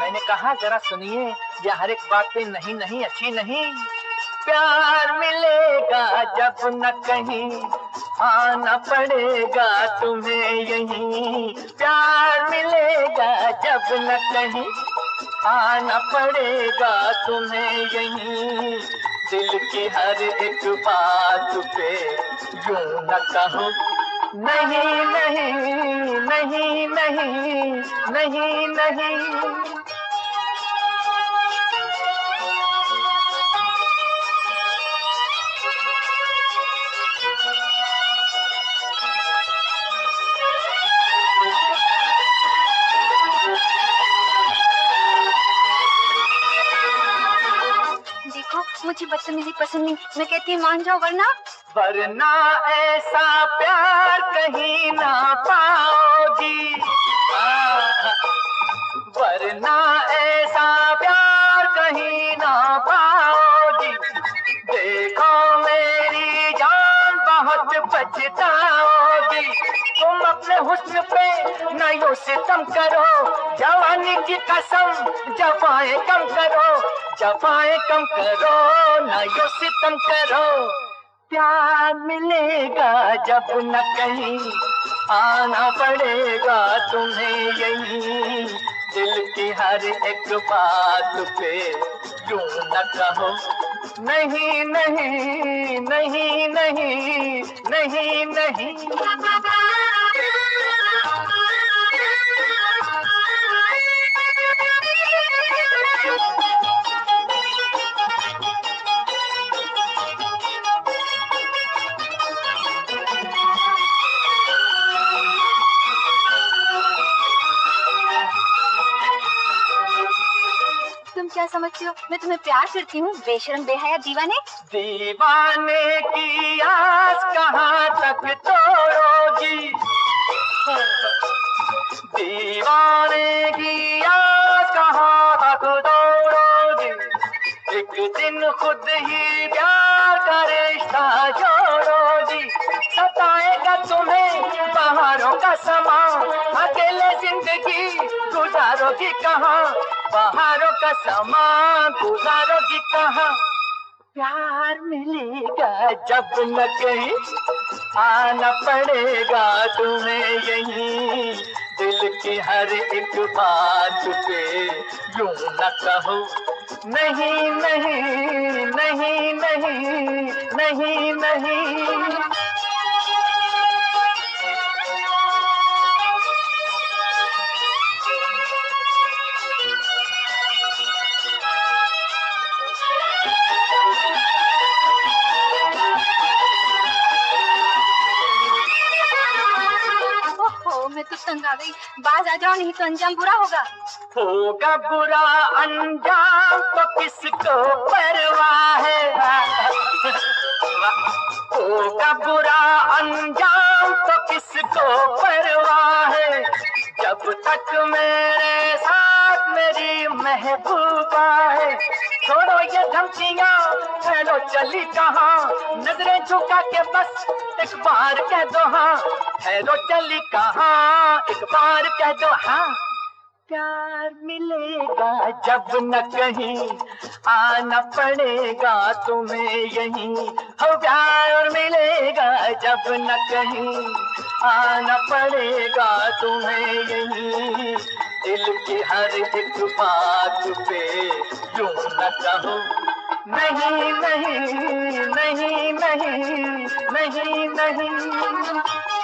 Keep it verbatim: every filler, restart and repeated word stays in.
मैंने कहा जरा सुनिए, ये हर एक बात पे नहीं नहीं अच्छी नहीं। प्यार मिलेगा जब न कहीं, आना पड़ेगा तुम्हें यहीं। प्यार मिलेगा जब न कहीं, आना पड़ेगा तुम्हें यहीं। दिल की हर एक बात पे यूं न कहो नहीं नहीं नहीं नहीं नहीं नहीं। देखो मुझे बदतमीजी पसंद नहीं, मैं कहती हूँ मान जाओ वरना वरना ऐसा प्यार कहीं ना पाओगी। वरना ऐसा प्यार कहीं ना पाओगी। देखो मेरी जान बहुत पछताओगी। तुम अपने हुस्न पे न यूं सितम करो, जवानी की कसम जफाएं कम करो, जफाएं कम करो, न यूं सितम करो। प्यार मिलेगा जब न कहीं, आना पड़ेगा तुम्हें यहीं। दिल की हर एक बात पे यूं न कहो नहीं नहीं नहीं नहीं नहीं नहीं। तुम क्या समझती हो मैं तुम्हें प्यार करती हूँ? बेशर्म बेहया दीवाने। दीवाने की आस कहाँ तक तोड़ोगी। दीवाने की आस कहाँ तक तोड़ोगी। एक दिन खुद ही प्यार का रिश्ता जोड़ोगी। सताएगा तुम्हें बहारों का समा, अकेले जिंदगी गुजारोगी कहाँ। बहारों का समा गुजारोगी कहाँ। प्यार मिलेगा जब न कहीं, आना पड़ेगा तुम्हें यहीं। दिल की हर एक बात पे यूं न कहो नहीं नहीं नहीं नहीं नहीं नहीं। मैं तो तंग आ गई, बाज आ जाओ नहीं तो अंजाम बुरा होगा। होगा बुरा अंजाम तो किसको परवाह है। होगा बुरा अंजाम तो किसको परवाह है। जब तक मेरे साथ मेरी महबूबा है। छोड़ो ये धमकियाँ, चलो चली कहाँ। नजरें झुका के बस एक बार कह दो हाँ। हेलो चली कहाँ, एक बार कह दो हाँ। प्यार मिलेगा जब न कहीं, आना पड़ेगा तुम्हें यहीं। हो प्यार मिलेगा जब न कहीं, आना पड़ेगा तुम्हें यहीं। दिल की हर एक बात पे यूं न कहो नहीं नहीं नहीं नहीं नहीं नहीं।